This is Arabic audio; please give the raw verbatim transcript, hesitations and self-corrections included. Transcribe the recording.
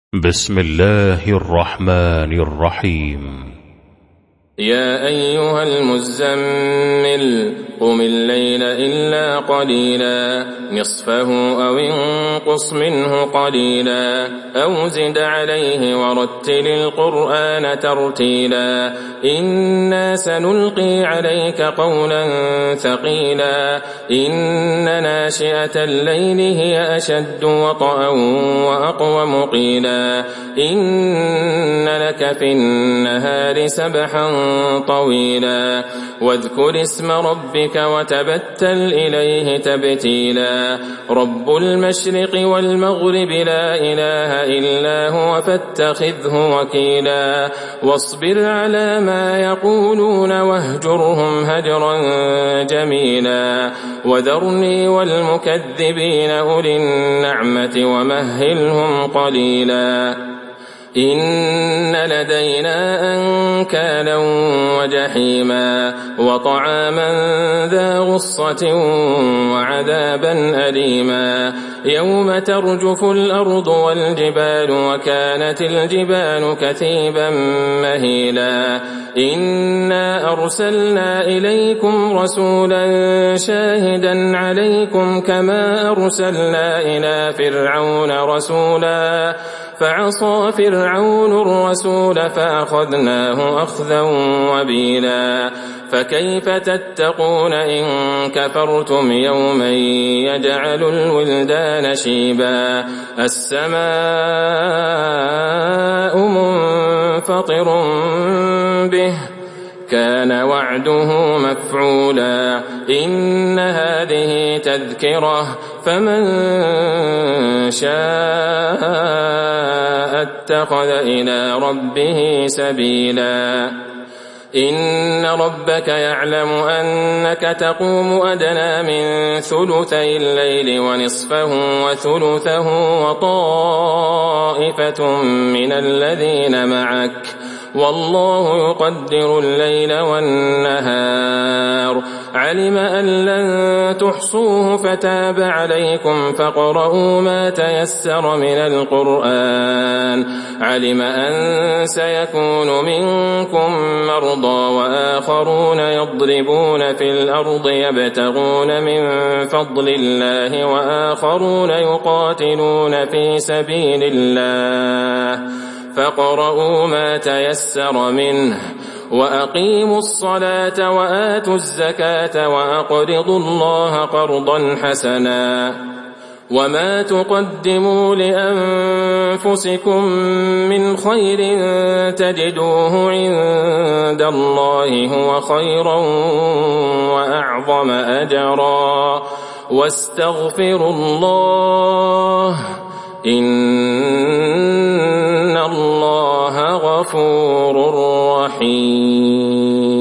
بسم الله الرحمن الرحيم. يا أيها المزمل قم الليل إلا قليلا نصفه أو انقص منه قليلا أو زد عليه ورتل القرآن ترتيلا إنا سنلقي عليك قولا ثقيلا إن ناشئة الليل هي أشد وطئا وأقوم قيلا إن لك في النهار سبحا طويلا واذكر اسم ربك وتبتل إليه تبتيلا رب المشرق والمغرب لا إله إلا هو فاتخذه وكيلا واصبر على ما يقولون واهجرهم هجرا جميلا وذرني والمكذبين أولي النعمة ومهلهم قليلا إن لدينا أنكالا وجحيما وطعاما ذا غصة وعذابا أليما يوم ترجف الأرض والجبال وكانت الجبال كثيبا مهيلا إنا أرسلنا إليكم رسولا شاهدا عليكم كما أرسلنا إلى فرعون رسولا فعصى فرعون الرسول فأخذناه أخذا وبيلا فكيف تتقون إن كفرتم يوما يجعل الولدان شيبا السماء منفطر به كان وعده مفعولا إن هذه تذكرة فمن شاء اتخذ إلى ربه سبيلا إن ربك يعلم أنك تقوم أدنى من ثلثي الليل ونصفه وثلثه وطائفة من الذين معك والله يقدر الليل والنهار علم أن لن تحصوه فتاب عليكم فاقرؤوا ما تيسر من القرآن علم أن سيكون منكم مرضى وآخرون يضربون في الأرض يبتغون من فضل الله وآخرون يقاتلون في سبيل الله فاقرؤوا ما تيسر منه وأقيموا الصلاة وآتوا الزكاة وأقرضوا الله قرضا حسنا وما تقدموا لأنفسكم من خير تجدوه عند الله هو خيرا وأعظم أجرا واستغفروا الله إن الله غفور رحيم.